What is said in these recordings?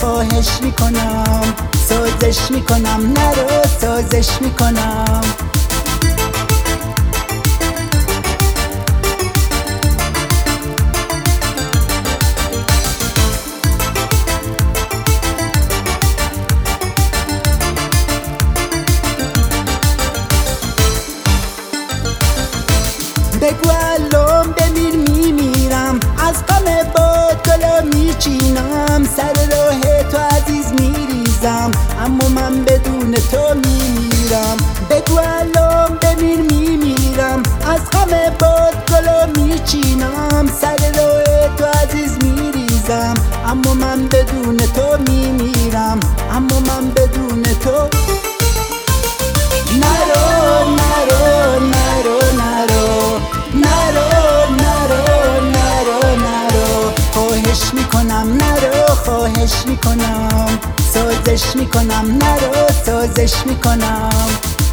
خواهش میکنم، سازش میکنم نرو سازش میکنم. بگو الان بمیر میمیرم، از غم باد گلا میچینم، سر راه تو عزیز میریزم، اما من بدون تو میمیرم. بگو الان بمیر میمیرم، از غم باد گلا میچینم، سر راه تو عزیز میریزم، اما من بدون تو میمیرم، اما من بدون تو. نرو نرو نرو نرو نرو نرو نرو نرو، خواهش میکنم نرو خواهش میکنم، سازش میکنم نرو سازش میکنم.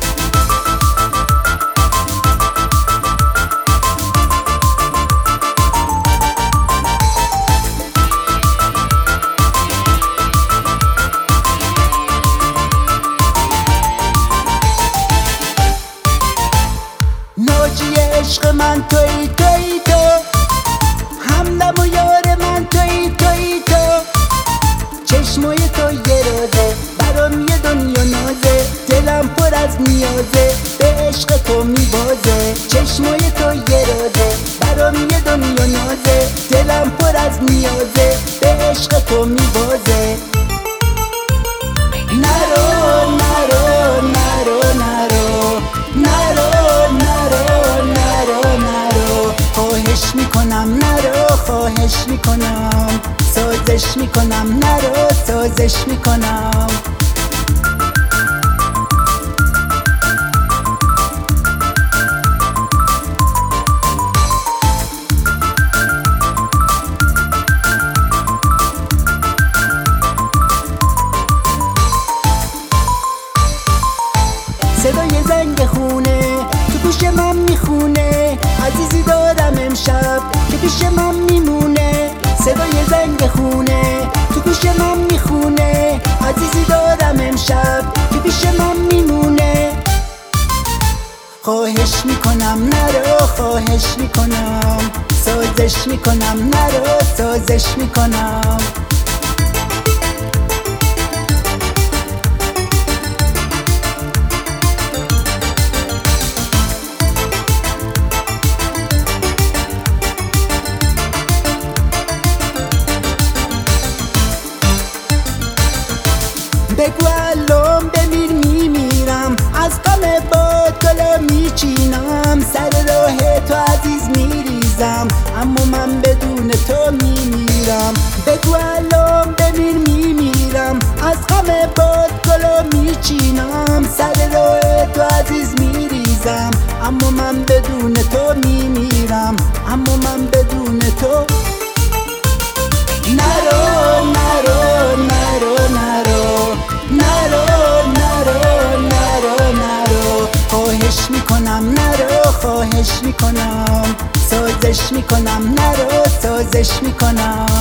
ناجی عشق من توی توی تو، همدم و یار من توی توی تو، چشمای تو یه رازه برام یه دنیا نازه، دلم پر از نیازه به عشق تو میبازه. چشمای تو یه رازه برام یه دنیا نازه، دلم پر از نیازه به عشق تو میبازه. نرو نرو نرو نرو نرو نرو نرو نرو، خواهش میکنم نرو خواهش میکنم، سازش میکنم نرو سازش میکنم. صدای زنگ خونه تو گوش من میخونه، عزیزی دارم امشب که پیش من میمونه. صدای زنگ خونه تو گوش من میخونه، عزیزی دارم امشب که پیش من میمونه. خواهش میکنم نرو خواهش میکنم، سازش میکنم نرو سازش میکنم. بگو الان بمیر میمیرم، از غم باد گلا میچینم، سر راه تو عزیز میریزم، اما من بدون تو میمیرم. بگو الان بمیر میمیرم، از غم باد گلا میچینم، سر راه تو عزیز میریزم، اما من بدون تو میمیرم، اما من بدون تو. نرو نرو نرو نرو نرو نرو نرو نرو، خواهش میکنم نرو خواهش میکنم، سازش میکنم نرو سازش میکنم.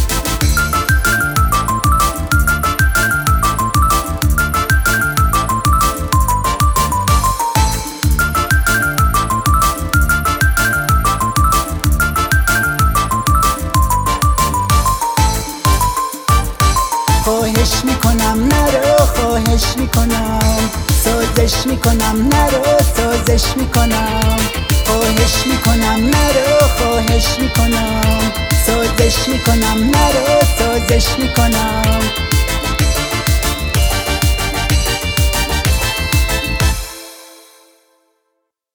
خواهش میکنم نرو خواهش میکنم، سازش میکنم نرو سازش میکنم. خواهش میکنم نرو خواهش میکنم، سازش میکنم نرو سازش میکنم.